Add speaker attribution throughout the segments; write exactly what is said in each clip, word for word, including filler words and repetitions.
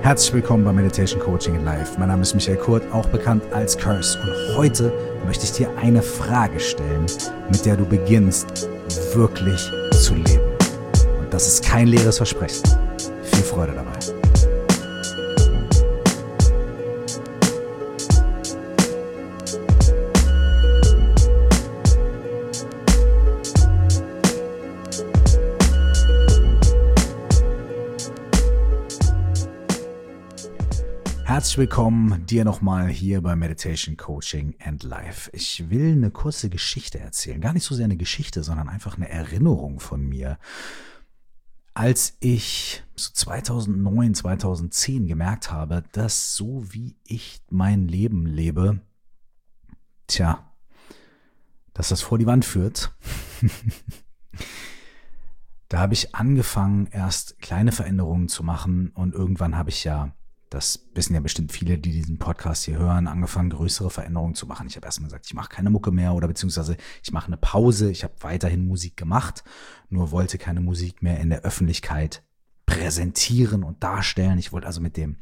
Speaker 1: Herzlich willkommen bei Meditation Coaching in Life. Mein Name ist Michael Kurt, auch bekannt als Curse. Und heute möchte ich dir eine Frage stellen, mit der du beginnst, wirklich zu leben. Und das ist kein leeres Versprechen. Viel Freude dabei. Herzlich willkommen dir nochmal hier bei Meditation Coaching and Life. Ich will eine kurze Geschichte erzählen. Gar nicht so sehr eine Geschichte, sondern einfach eine Erinnerung von mir. Als ich so zweitausendneun, zweitausendzehn gemerkt habe, dass so wie ich mein Leben lebe, tja, dass das vor die Wand führt. Da habe ich angefangen, erst kleine Veränderungen zu machen und irgendwann habe ich ja, das wissen ja bestimmt viele, die diesen Podcast hier hören, angefangen, größere Veränderungen zu machen. Ich habe erstmal gesagt, ich mache keine Mucke mehr oder beziehungsweise ich mache eine Pause. Ich habe weiterhin Musik gemacht, nur wollte keine Musik mehr in der Öffentlichkeit präsentieren und darstellen. Ich wollte also mit dem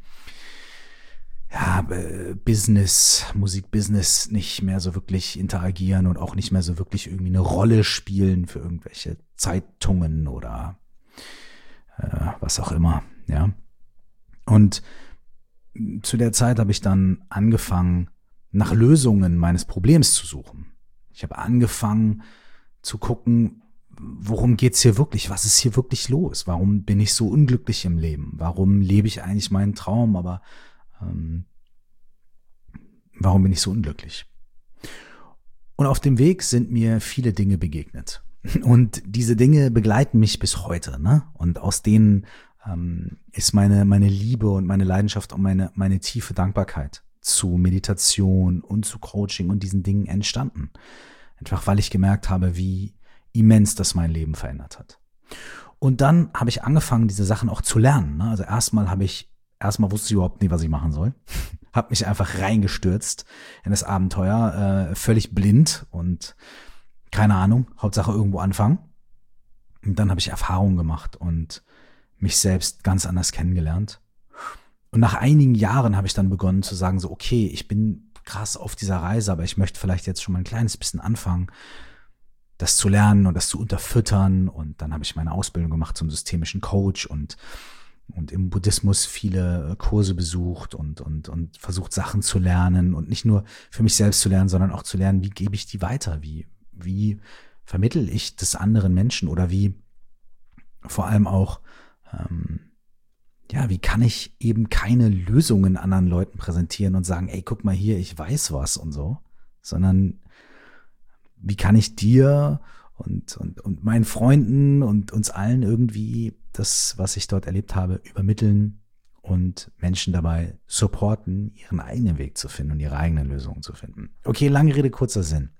Speaker 1: ja, Business, Musikbusiness nicht mehr so wirklich interagieren und auch nicht mehr so wirklich irgendwie eine Rolle spielen für irgendwelche Zeitungen oder äh, was auch immer, ja. Und zu der Zeit habe ich dann angefangen, nach Lösungen meines Problems zu suchen. Ich habe angefangen zu gucken, worum geht's hier wirklich? Was ist hier wirklich los? Warum bin ich so unglücklich im Leben? Warum lebe ich eigentlich meinen Traum, aber ähm, warum bin ich so unglücklich? Und auf dem Weg sind mir viele Dinge begegnet. Und diese Dinge begleiten mich bis heute, ne? Und aus denen ist meine meine Liebe und meine Leidenschaft und meine meine tiefe Dankbarkeit zu Meditation und zu Coaching und diesen Dingen entstanden. Einfach weil ich gemerkt habe, wie immens das mein Leben verändert hat. Und dann habe ich angefangen, diese Sachen auch zu lernen. Also erstmal habe ich, erstmal wusste ich überhaupt nicht, was ich machen soll. Habe mich einfach reingestürzt in das Abenteuer, äh, völlig blind und keine Ahnung, Hauptsache irgendwo anfangen. Und dann habe ich Erfahrungen gemacht und mich selbst ganz anders kennengelernt. Und nach einigen Jahren habe ich dann begonnen zu sagen, so okay, ich bin krass auf dieser Reise, aber ich möchte vielleicht jetzt schon mal ein kleines bisschen anfangen, das zu lernen und das zu unterfüttern. Und dann habe ich meine Ausbildung gemacht zum systemischen Coach und und im Buddhismus viele Kurse besucht und und und versucht, Sachen zu lernen und nicht nur für mich selbst zu lernen, sondern auch zu lernen, wie gebe ich die weiter, wie wie vermittel ich das anderen Menschen oder wie vor allem auch Ähm, ja, wie kann ich eben keine Lösungen anderen Leuten präsentieren und sagen, ey, guck mal hier, ich weiß was und so, sondern wie kann ich dir und, und, und meinen Freunden und uns allen irgendwie das, was ich dort erlebt habe, übermitteln und Menschen dabei supporten, ihren eigenen Weg zu finden und ihre eigenen Lösungen zu finden. Okay, lange Rede, kurzer Sinn.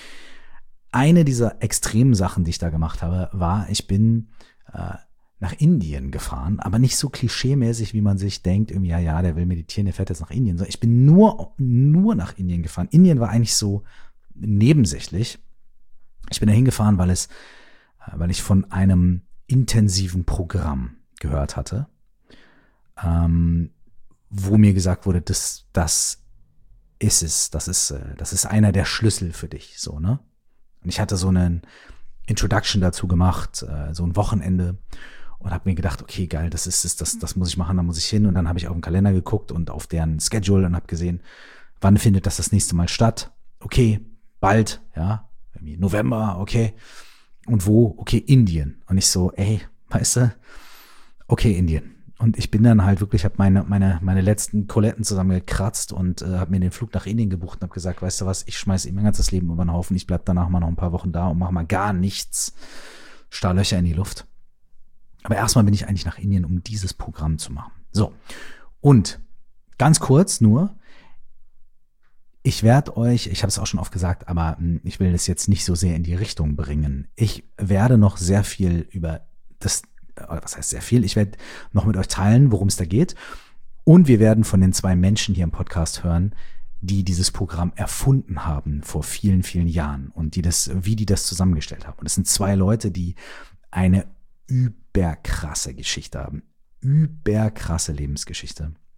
Speaker 1: Eine dieser extremen Sachen, die ich da gemacht habe, war, ich bin äh, nach Indien gefahren, aber nicht so klischeemäßig, wie man sich denkt, irgendwie, ja, ja, der will meditieren, der fährt jetzt nach Indien. Ich bin nur, nur nach Indien gefahren. Indien war eigentlich so nebensächlich. Ich bin da hingefahren, weil es, weil ich von einem intensiven Programm gehört hatte, ähm, wo mir gesagt wurde, das, das ist es, das ist, das ist einer der Schlüssel für dich, so, ne? Und ich hatte so einen Introduction dazu gemacht, äh, so ein Wochenende. Und habe mir gedacht, okay, geil, das ist es, das, das muss ich machen, da muss ich hin. Und dann habe ich auf den Kalender geguckt und auf deren Schedule und habe gesehen, wann findet das das nächste Mal statt? Okay, bald, ja, irgendwie November, okay. Und wo? Okay, Indien. Und ich so, ey, weißt du, okay, Indien. Und ich bin dann halt wirklich, habe meine meine meine letzten Koletten zusammengekratzt und äh, habe mir den Flug nach Indien gebucht und habe gesagt, weißt du was, ich schmeiße mein ganzes Leben über den Haufen, ich bleib danach mal noch ein paar Wochen da und mache mal gar nichts, starr Löcher in die Luft. Aber erstmal bin ich eigentlich nach Indien, um dieses Programm zu machen. So, und ganz kurz nur, ich werde euch, ich habe es auch schon oft gesagt, aber ich will das jetzt nicht so sehr in die Richtung bringen. Ich werde noch sehr viel über das, was heißt sehr viel, ich werde noch mit euch teilen, worum es da geht. Und wir werden von den zwei Menschen hier im Podcast hören, die dieses Programm erfunden haben vor vielen, vielen Jahren und die das, wie die das zusammengestellt haben. Und es sind zwei Leute, die eine überkrasse Geschichte haben. Überkrasse Lebensgeschichte.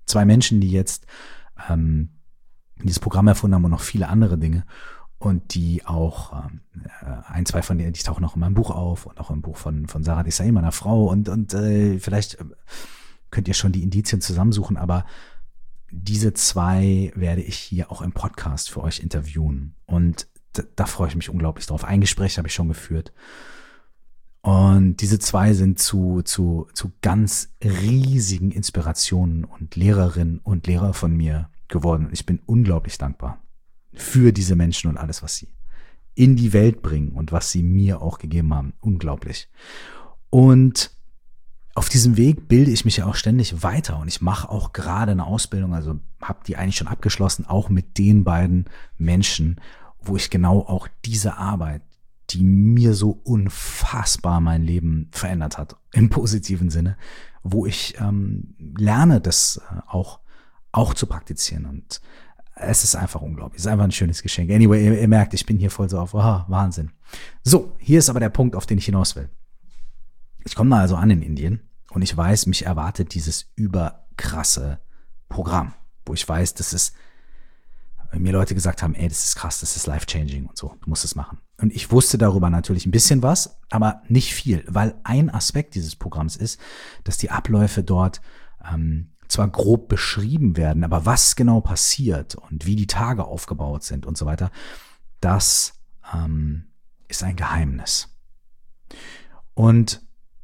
Speaker 1: zwei Menschen, die jetzt ähm, dieses Programm erfunden haben und noch viele andere Dinge und die auch, ähm, ein, zwei von denen, die tauchen auch in meinem Buch auf und auch im Buch von, von Sarah Desai, meiner Frau und, und äh, vielleicht könnt ihr schon die Indizien zusammensuchen, aber diese zwei werde ich hier auch im Podcast für euch interviewen und da, da freue ich mich unglaublich drauf. Ein Gespräch habe ich schon geführt. Und diese zwei sind zu, zu, zu ganz riesigen Inspirationen und Lehrerinnen und Lehrer von mir geworden. Und ich bin unglaublich dankbar für diese Menschen und alles, was sie in die Welt bringen und was sie mir auch gegeben haben. Unglaublich. Und auf diesem Weg bilde ich mich ja auch ständig weiter und ich mache auch gerade eine Ausbildung, also habe die eigentlich schon abgeschlossen, auch mit den beiden Menschen, wo ich genau auch diese Arbeit, die mir so unfassbar mein Leben verändert hat, im positiven Sinne, wo ich ähm, lerne, das äh, auch, auch zu praktizieren. Und es ist einfach unglaublich. Es ist einfach ein schönes Geschenk. Anyway, ihr, ihr merkt, ich bin hier voll so auf, aha, Wahnsinn. So, hier ist aber der Punkt, auf den ich hinaus will. Ich komme da also an in Indien und ich weiß, mich erwartet dieses überkrasse Programm, wo ich weiß, dass es mir Leute gesagt haben, ey, das ist krass, das ist life-changing und so, du musst es machen. Und ich wusste darüber natürlich ein bisschen was, aber nicht viel, weil ein Aspekt dieses Programms ist, dass die Abläufe dort ähm, zwar grob beschrieben werden, aber was genau passiert und wie die Tage aufgebaut sind und so weiter, das ähm, ist ein Geheimnis. Und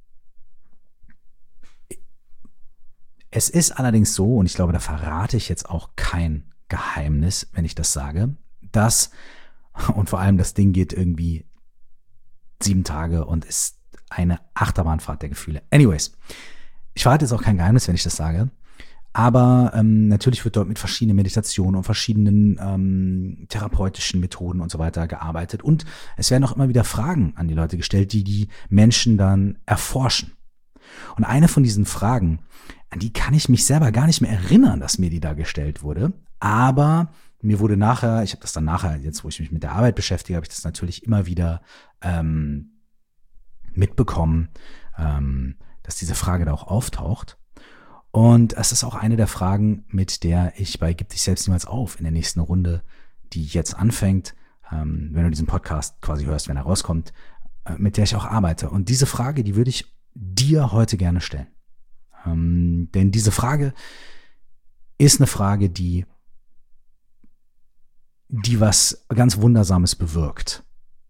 Speaker 1: es ist allerdings so, und ich glaube, da verrate ich jetzt auch kein Geheimnis, wenn ich das sage, dass, und vor allem das Ding geht irgendwie sieben Tage und ist eine Achterbahnfahrt der Gefühle. Anyways, ich verrate jetzt auch kein Geheimnis, wenn ich das sage, aber ähm, natürlich wird dort mit verschiedenen Meditationen und verschiedenen ähm, therapeutischen Methoden und so weiter gearbeitet und es werden auch immer wieder Fragen an die Leute gestellt, die die Menschen dann erforschen. Und eine von diesen Fragen, an die kann ich mich selber gar nicht mehr erinnern, dass mir die da gestellt wurde. Aber mir wurde nachher, ich habe das dann nachher, jetzt wo ich mich mit der Arbeit beschäftige, habe ich das natürlich immer wieder ähm, mitbekommen, ähm, dass diese Frage da auch auftaucht. Und es ist auch eine der Fragen, mit der ich bei Gib dich selbst niemals auf in der nächsten Runde, die jetzt anfängt, ähm, wenn du diesen Podcast quasi hörst, wenn er rauskommt, äh, mit der ich auch arbeite. Und diese Frage, die würde ich dir heute gerne stellen. Ähm, denn diese Frage ist eine Frage, die die was ganz Wundersames bewirkt.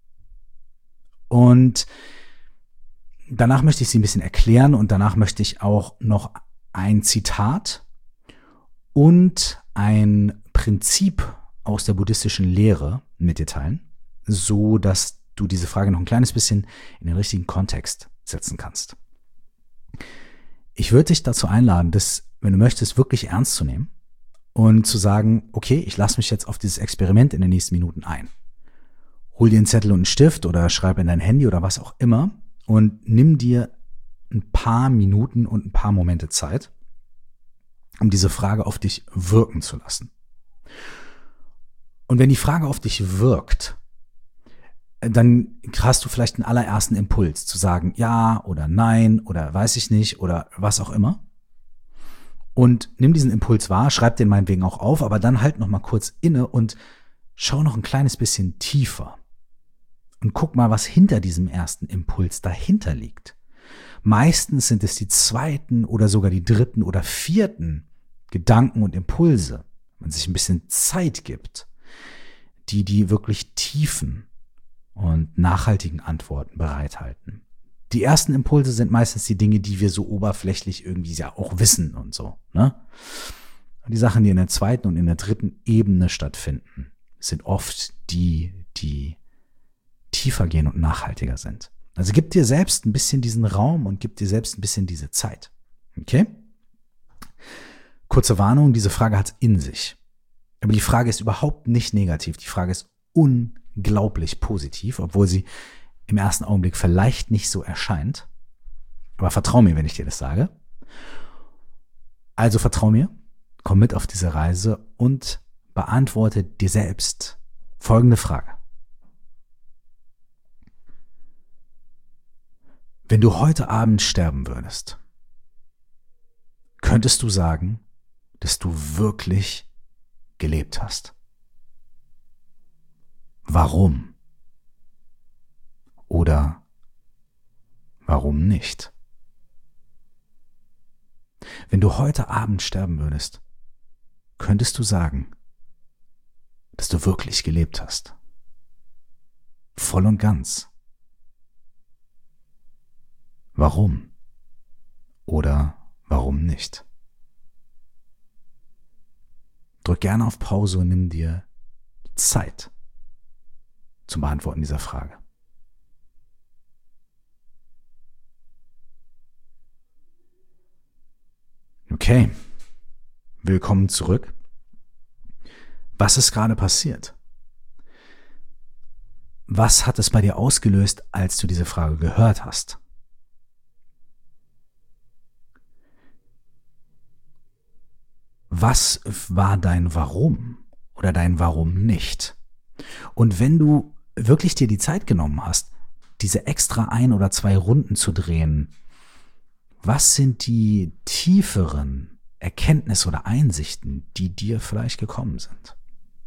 Speaker 1: Und danach möchte ich sie ein bisschen erklären und danach möchte ich auch noch ein Zitat und ein Prinzip aus der buddhistischen Lehre mit dir teilen, so dass du diese Frage noch ein kleines bisschen in den richtigen Kontext setzen kannst. Ich würde dich dazu einladen, das, wenn du möchtest, wirklich ernst zu nehmen und zu sagen, okay, ich lasse mich jetzt auf dieses Experiment in den nächsten Minuten ein. Hol dir einen Zettel und einen Stift oder schreib in dein Handy oder was auch immer und nimm dir ein paar Minuten und ein paar Momente Zeit, um diese Frage auf dich wirken zu lassen. Und wenn die Frage auf dich wirkt, dann hast du vielleicht einen allerersten Impuls zu sagen, ja oder nein oder weiß ich nicht oder was auch immer. Und nimm diesen Impuls wahr, schreib den meinetwegen auch auf, aber dann halt noch mal kurz inne und schau noch ein kleines bisschen tiefer. Und guck mal, was hinter diesem ersten Impuls dahinter liegt. Meistens sind es die zweiten oder sogar die dritten oder vierten Gedanken und Impulse, wenn man sich ein bisschen Zeit gibt, die die wirklich tiefen und nachhaltigen Antworten bereithalten. Die ersten Impulse sind meistens die Dinge, die wir so oberflächlich irgendwie ja auch wissen und so, ne? Und die Sachen, die in der zweiten und in der dritten Ebene stattfinden, sind oft die, die tiefer gehen und nachhaltiger sind. Also gib dir selbst ein bisschen diesen Raum und gib dir selbst ein bisschen diese Zeit. Okay? Kurze Warnung, diese Frage hat es in sich. Aber die Frage ist überhaupt nicht negativ. Die Frage ist unglaublich positiv, obwohl sie im ersten Augenblick vielleicht nicht so erscheint. Aber vertrau mir, wenn ich dir das sage. Also vertrau mir, komm mit auf diese Reise und beantworte dir selbst folgende Frage. Wenn du heute Abend sterben würdest, könntest du sagen, dass du wirklich gelebt hast? Warum? Oder warum nicht? Wenn du heute Abend sterben würdest, könntest du sagen, dass du wirklich gelebt hast. Voll und ganz. Warum? Oder warum nicht? Drück gerne auf Pause und nimm dir Zeit zum Beantworten dieser Frage. Okay, willkommen zurück. Was ist gerade passiert? Was hat es bei dir ausgelöst, als du diese Frage gehört hast? Was war dein Warum oder dein Warum nicht? Und wenn du wirklich dir die Zeit genommen hast, diese extra ein oder zwei Runden zu drehen, was sind die tieferen Erkenntnisse oder Einsichten, die dir vielleicht gekommen sind?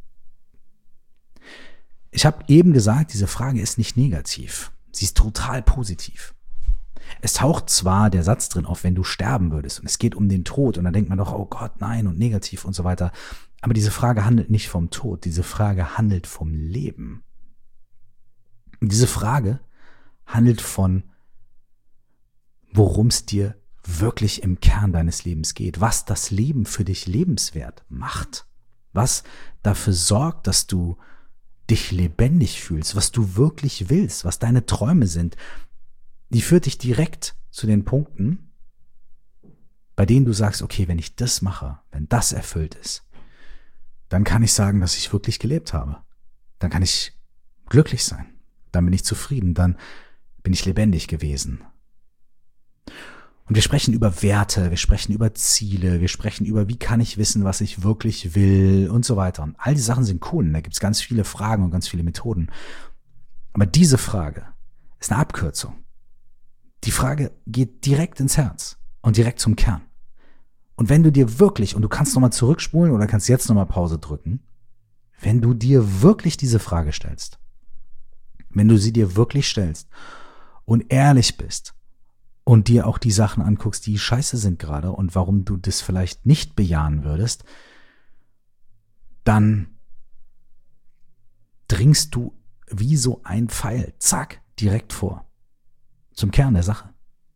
Speaker 1: Ich habe eben gesagt, diese Frage ist nicht negativ. Sie ist total positiv. Es taucht zwar der Satz drin auf, wenn du sterben würdest, und es geht um den Tod, und dann denkt man doch, oh Gott, nein, und negativ und so weiter. Aber diese Frage handelt nicht vom Tod, diese Frage handelt vom Leben. Und diese Frage handelt von, worum es dir wirklich im Kern deines Lebens geht, was das Leben für dich lebenswert macht, was dafür sorgt, dass du dich lebendig fühlst, was du wirklich willst, was deine Träume sind. Die führt dich direkt zu den Punkten, bei denen du sagst, okay, wenn ich das mache, wenn das erfüllt ist, dann kann ich sagen, dass ich wirklich gelebt habe. Dann kann ich glücklich sein. Dann bin ich zufrieden. Dann bin ich lebendig gewesen. Und wir sprechen über Werte, wir sprechen über Ziele, wir sprechen über, wie kann ich wissen, was ich wirklich will und so weiter. Und all die Sachen sind cool. Und da gibt es ganz viele Fragen und ganz viele Methoden. Aber diese Frage ist eine Abkürzung. Die Frage geht direkt ins Herz und direkt zum Kern. Und wenn du dir wirklich, und du kannst nochmal zurückspulen oder kannst jetzt nochmal Pause drücken, wenn du dir wirklich diese Frage stellst, wenn du sie dir wirklich stellst und ehrlich bist und dir auch die Sachen anguckst, die scheiße sind gerade und warum du das vielleicht nicht bejahen würdest, dann dringst du wie so ein Pfeil, zack, direkt vor. Zum Kern der Sache.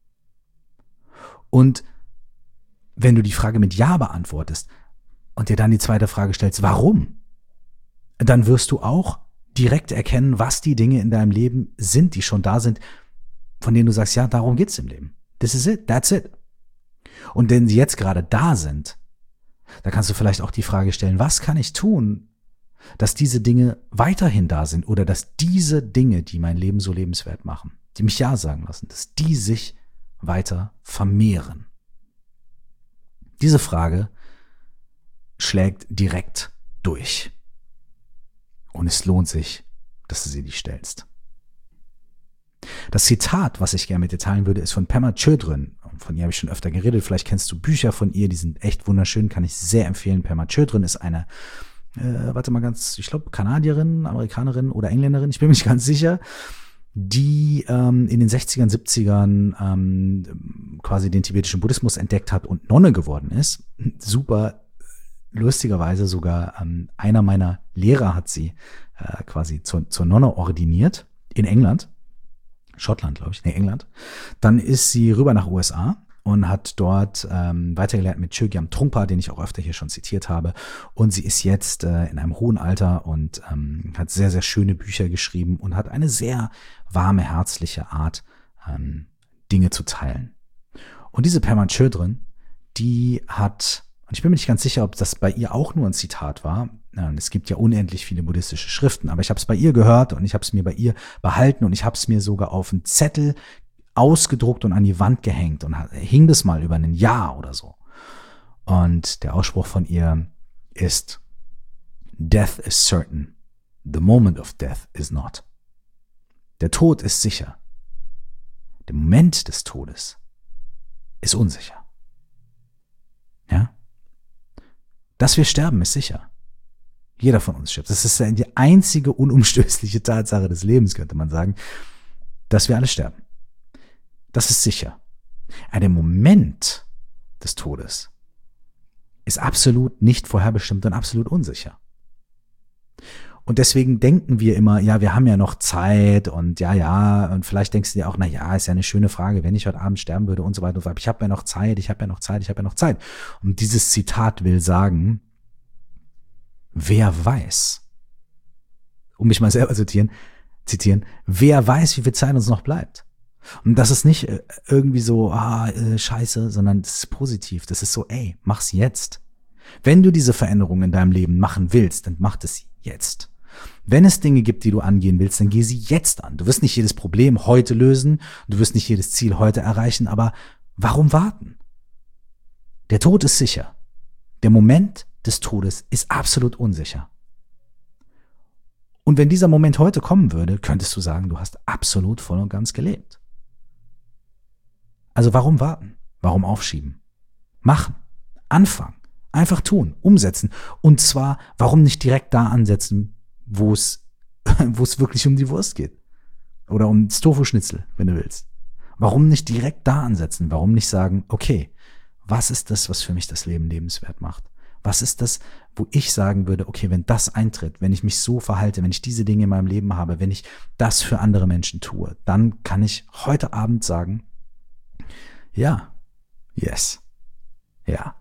Speaker 1: Und wenn du die Frage mit Ja beantwortest und dir dann die zweite Frage stellst, warum? Dann wirst du auch direkt erkennen, was die Dinge in deinem Leben sind, die schon da sind, von denen du sagst, ja, darum geht's im Leben. This is it, that's it. Und wenn sie jetzt gerade da sind, da kannst du vielleicht auch die Frage stellen, was kann ich tun, dass diese Dinge weiterhin da sind oder dass diese Dinge, die mein Leben so lebenswert machen, die mich Ja sagen lassen, dass die sich weiter vermehren. Diese Frage schlägt direkt durch. Und es lohnt sich, dass du sie dir stellst. Das Zitat, was ich gerne mit dir teilen würde, ist von Pema Chodron. Von ihr habe ich schon öfter geredet. Vielleicht kennst du Bücher von ihr, die sind echt wunderschön, kann ich sehr empfehlen. Pema Chodron ist eine, äh, warte mal ganz, ich glaube Kanadierin, Amerikanerin oder Engländerin, ich bin mir nicht ganz sicher, die ähm, in den sechzigern, siebzigern ähm, quasi den tibetischen Buddhismus entdeckt hat und Nonne geworden ist. Super lustigerweise sogar ähm, einer meiner Lehrer hat sie äh, quasi zur, zur Nonne ordiniert in England. Schottland, glaube ich, nee, England. Dann ist sie rüber nach U S A und hat dort ähm, weitergelernt mit Chogyam Trungpa, den ich auch öfter hier schon zitiert habe. Und sie ist jetzt äh, in einem hohen Alter und ähm, hat sehr, sehr schöne Bücher geschrieben und hat eine sehr warme, herzliche Art, ähm, Dinge zu teilen. Und diese Pema Chodron, die hat, und ich bin mir nicht ganz sicher, ob das bei ihr auch nur ein Zitat war. Es gibt ja unendlich viele buddhistische Schriften, aber ich habe es bei ihr gehört und ich habe es mir bei ihr behalten und ich habe es mir sogar auf einen Zettel ausgedruckt und an die Wand gehängt und hing das mal über ein Jahr oder so. Und der Ausspruch von ihr ist: Death is certain, the moment of death is not. Der Tod ist sicher. Der Moment des Todes ist unsicher. Ja? Dass wir sterben, ist sicher. Jeder von uns stirbt. Das ist die einzige unumstößliche Tatsache des Lebens, könnte man sagen, dass wir alle sterben. Das ist sicher. Aber der Moment des Todes ist absolut nicht vorherbestimmt und absolut unsicher. Und deswegen denken wir immer, ja, wir haben ja noch Zeit und ja, ja, und vielleicht denkst du dir auch, na ja, ist ja eine schöne Frage, wenn ich heute Abend sterben würde und so weiter und so fort. Ich habe ja noch Zeit, ich habe ja noch Zeit, ich habe ja noch Zeit. Und dieses Zitat will sagen, wer weiß, um mich mal selber zu zitieren, zitieren, wer weiß, wie viel Zeit uns noch bleibt. Und das ist nicht irgendwie so, ah, äh, scheiße, sondern das ist positiv. Das ist so, ey, mach's jetzt. Wenn du diese Veränderung in deinem Leben machen willst, dann mach das jetzt. Wenn es Dinge gibt, die du angehen willst, dann geh sie jetzt an. Du wirst nicht jedes Problem heute lösen, du wirst nicht jedes Ziel heute erreichen, aber warum warten? Der Tod ist sicher. Der Moment des Todes ist absolut unsicher. Und wenn dieser Moment heute kommen würde, könntest du sagen, du hast absolut voll und ganz gelebt. Also warum warten? Warum aufschieben? Machen. Anfangen. Einfach tun. Umsetzen. Und zwar, warum nicht direkt da ansetzen, wo es, wo es wirklich um die Wurst geht? Oder um das Tofu-Schnitzel, wenn du willst. Warum nicht direkt da ansetzen? Warum nicht sagen, okay, was ist das, was für mich das Leben lebenswert macht? Was ist das, wo ich sagen würde, okay, wenn das eintritt, wenn ich mich so verhalte, wenn ich diese Dinge in meinem Leben habe, wenn ich das für andere Menschen tue, dann kann ich heute Abend sagen, ja, yes, ja.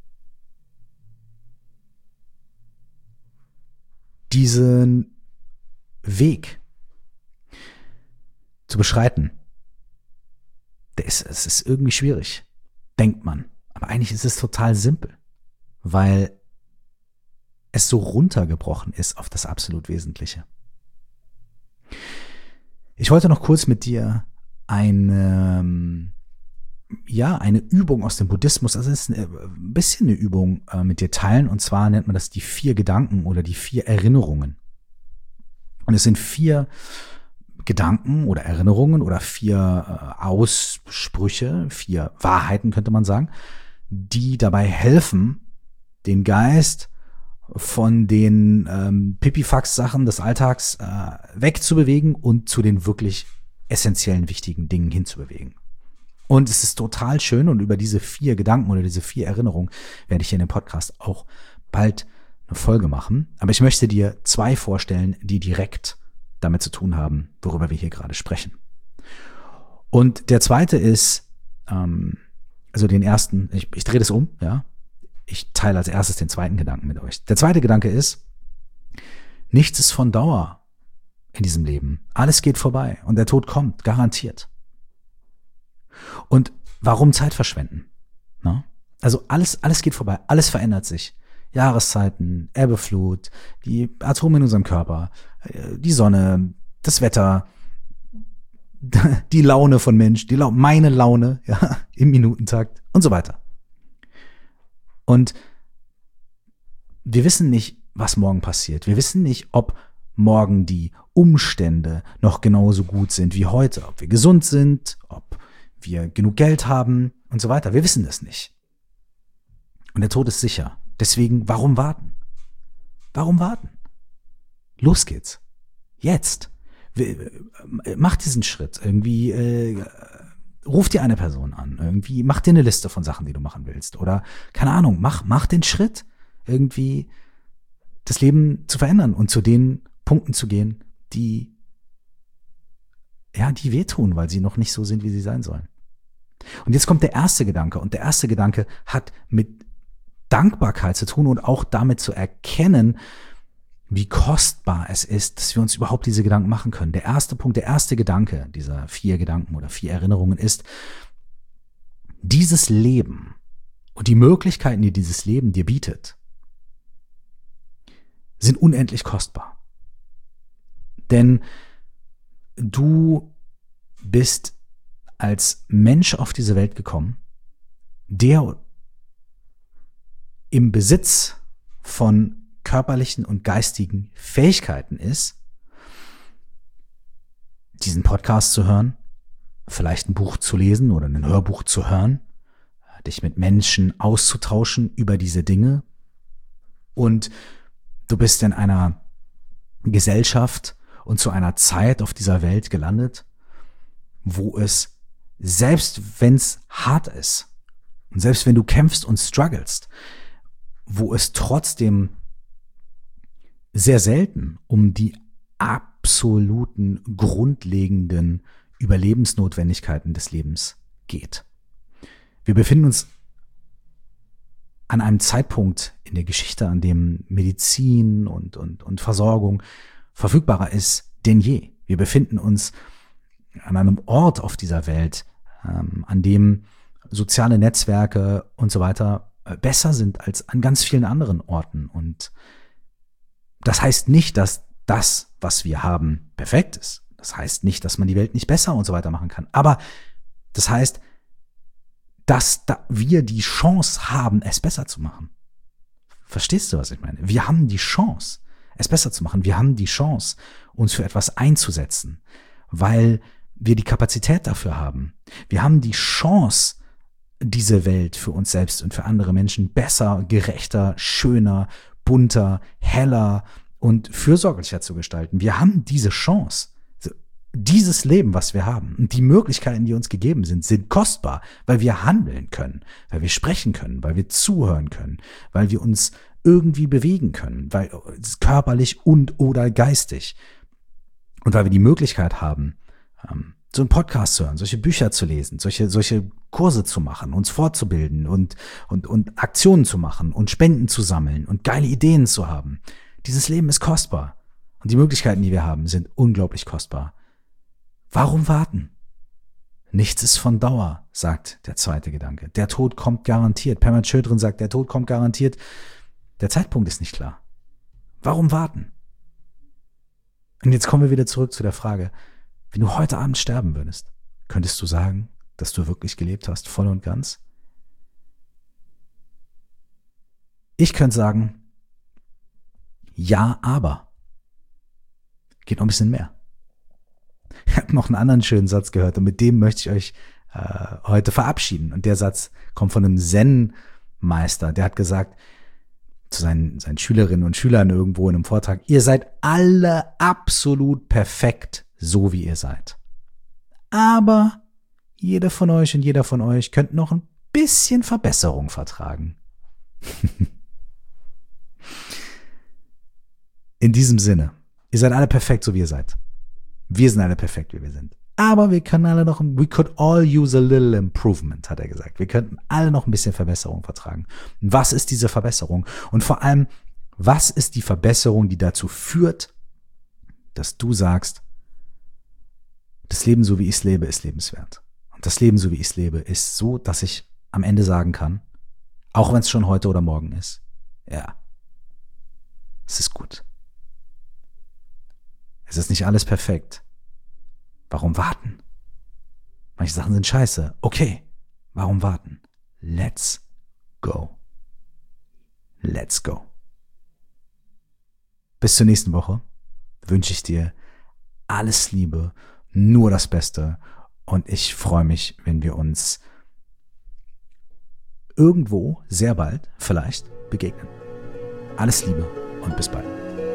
Speaker 1: Diesen Weg zu beschreiten, der ist, es ist irgendwie schwierig, denkt man. Aber eigentlich ist es total simpel, weil es so runtergebrochen ist auf das absolut Wesentliche. Ich wollte noch kurz mit dir eine, ja, eine Übung aus dem Buddhismus, also es ist ein bisschen eine Übung äh, mit dir teilen, und zwar nennt man das die vier Gedanken oder die vier Erinnerungen. Und es sind vier Gedanken oder Erinnerungen oder vier äh, Aussprüche, vier Wahrheiten könnte man sagen, die dabei helfen, den Geist von den ähm, Pipifax-Sachen des Alltags äh, wegzubewegen und zu den wirklich essentiellen, wichtigen Dingen hinzubewegen. Und es ist total schön, und über diese vier Gedanken oder diese vier Erinnerungen werde ich hier in dem Podcast auch bald eine Folge machen. Aber ich möchte dir zwei vorstellen, die direkt damit zu tun haben, worüber wir hier gerade sprechen. Und der zweite ist, ähm, also den ersten, ich, ich drehe das um, ja. Ich teile als erstes den zweiten Gedanken mit euch. Der zweite Gedanke ist, nichts ist von Dauer in diesem Leben. Alles geht vorbei und der Tod kommt, garantiert. Und warum Zeit verschwenden? Na? Also alles, alles geht vorbei, alles verändert sich. Jahreszeiten, Erbeflut, die Atome in unserem Körper, die Sonne, das Wetter, die Laune von Mensch, die La- meine Laune, ja, im Minutentakt und so weiter. Und wir wissen nicht, was morgen passiert. Wir wissen nicht, ob morgen die Umstände noch genauso gut sind wie heute, ob wir gesund sind, ob wir genug Geld haben und so weiter. Wir wissen das nicht. Und der Tod ist sicher. Deswegen, warum warten? Warum warten? Los geht's. Jetzt. Mach diesen Schritt. Irgendwie äh, ruf dir eine Person an. Irgendwie mach dir eine Liste von Sachen, die du machen willst. Oder, keine Ahnung, mach, mach den Schritt, irgendwie das Leben zu verändern und zu den Punkten zu gehen, die ja, die wehtun, weil sie noch nicht so sind, wie sie sein sollen. Und jetzt kommt der erste Gedanke. Und der erste Gedanke hat mit Dankbarkeit zu tun und auch damit zu erkennen, wie kostbar es ist, dass wir uns überhaupt diese Gedanken machen können. Der erste Punkt, der erste Gedanke dieser vier Gedanken oder vier Erinnerungen ist, dieses Leben und die Möglichkeiten, die dieses Leben dir bietet, sind unendlich kostbar. Denn du bist als Mensch auf diese Welt gekommen, der im Besitz von körperlichen und geistigen Fähigkeiten ist, diesen Podcast zu hören, vielleicht ein Buch zu lesen oder ein Hörbuch zu hören, dich mit Menschen auszutauschen über diese Dinge, Und du bist in einer Gesellschaft und zu einer Zeit auf dieser Welt gelandet, wo es, selbst wenn es hart ist und selbst wenn du kämpfst und strugglest, wo es trotzdem sehr selten um die absoluten, grundlegenden Überlebensnotwendigkeiten des Lebens geht. Wir befinden uns an einem Zeitpunkt in der Geschichte, an dem Medizin und, und, und Versorgung verfügbarer ist denn je. Wir befinden uns an einem Ort auf dieser Welt, ähm, an dem soziale Netzwerke und so weiter besser sind als an ganz vielen anderen Orten. Und das heißt nicht, dass das, was wir haben, perfekt ist. Das heißt nicht, dass man die Welt nicht besser und so weiter machen kann. Aber das heißt, dass da wir die Chance haben, es besser zu machen. Verstehst du, was ich meine? Wir haben die Chance, es besser zu machen. Wir haben die Chance, uns für etwas einzusetzen, weil wir die Kapazität dafür haben. Wir haben die Chance, diese Welt für uns selbst und für andere Menschen besser, gerechter, schöner, bunter, heller und fürsorglicher zu gestalten. Wir haben diese Chance. Dieses Leben, was wir haben und die Möglichkeiten, die uns gegeben sind, sind kostbar, weil wir handeln können, weil wir sprechen können, weil wir zuhören können, weil wir uns irgendwie bewegen können, weil körperlich und oder geistig und weil wir die Möglichkeit haben, so einen Podcast zu hören, solche Bücher zu lesen, solche solche Kurse zu machen, uns fortzubilden und und und Aktionen zu machen und Spenden zu sammeln und geile Ideen zu haben. Dieses Leben ist kostbar und die Möglichkeiten, die wir haben, sind unglaublich kostbar. Warum warten? Nichts ist von Dauer, sagt der zweite Gedanke. Der Tod kommt garantiert. Pema Chodron sagt, der Tod kommt garantiert. Der Zeitpunkt ist nicht klar. Warum warten? Und jetzt kommen wir wieder zurück zu der Frage, wenn du heute Abend sterben würdest, könntest du sagen, dass du wirklich gelebt hast, voll und ganz? Ich könnte sagen, ja, aber. Geht noch ein bisschen mehr. Ich habe noch einen anderen schönen Satz gehört und mit dem möchte ich euch äh, heute verabschieden. Und der Satz kommt von einem Zen-Meister, der hat gesagt zu seinen, seinen Schülerinnen und Schülern irgendwo in einem Vortrag, ihr seid alle absolut perfekt, so wie ihr seid. Aber jeder von euch und jeder von euch könnt noch ein bisschen Verbesserung vertragen. In diesem Sinne, ihr seid alle perfekt, so wie ihr seid. Wir sind alle perfekt, wie wir sind. Aber wir können alle noch, we could all use a little improvement, hat er gesagt. Wir könnten alle noch ein bisschen Verbesserung vertragen. Und was ist diese Verbesserung? Und vor allem, was ist die Verbesserung, die dazu führt, dass du sagst, das Leben, so wie ich es lebe, ist lebenswert. Und das Leben, so wie ich es lebe, ist so, dass ich am Ende sagen kann, auch wenn es schon heute oder morgen ist, ja, es ist gut. Es ist nicht alles perfekt. Warum warten? Manche Sachen sind scheiße. Okay, warum warten? Let's go. Let's go. Bis zur nächsten Woche wünsche ich dir alles Liebe, nur das Beste und ich freue mich, wenn wir uns irgendwo sehr bald vielleicht begegnen. Alles Liebe und bis bald.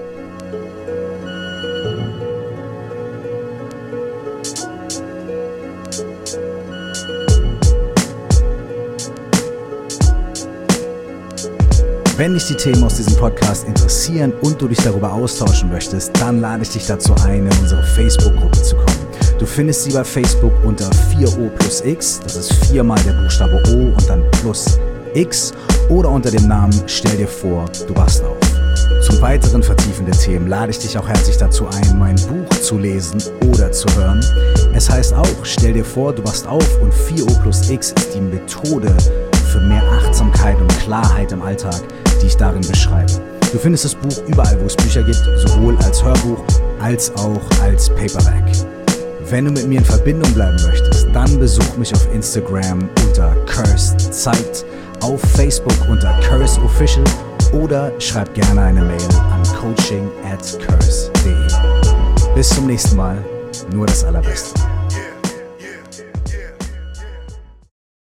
Speaker 1: Wenn dich die Themen aus diesem Podcast interessieren und du dich darüber austauschen möchtest, dann lade ich dich dazu ein, in unsere Facebook-Gruppe zu kommen. Du findest sie bei Facebook unter vier O plus X, das ist viermal der Buchstabe O und dann plus X, oder unter dem Namen Stell dir vor, du wachst auf. Zum weiteren vertiefenden Themen lade ich dich auch herzlich dazu ein, mein Buch zu lesen oder zu hören. Es heißt auch, stell dir vor, du wachst auf und vier O plus X ist die Methode für mehr Achtsamkeit und Klarheit im Alltag, die ich darin beschreibe. Du findest das Buch überall, wo es Bücher gibt, sowohl als Hörbuch als auch als Paperback. Wenn du mit mir in Verbindung bleiben möchtest, dann besuch mich auf Instagram unter Cursed Zeit, auf Facebook unter Curse Official oder schreib gerne eine Mail an coaching at curse punkt de. Bis zum nächsten Mal, nur das Allerbeste.